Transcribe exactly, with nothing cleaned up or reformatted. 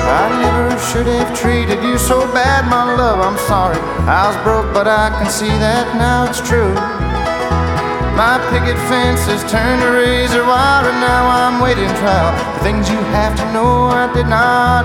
I never should have treated you so bad, my love, I'm sorry. I was broke, but I can see that now it's true. My picket fence has turned to razor wire, and now I'm waiting trial. The things you have to know I did not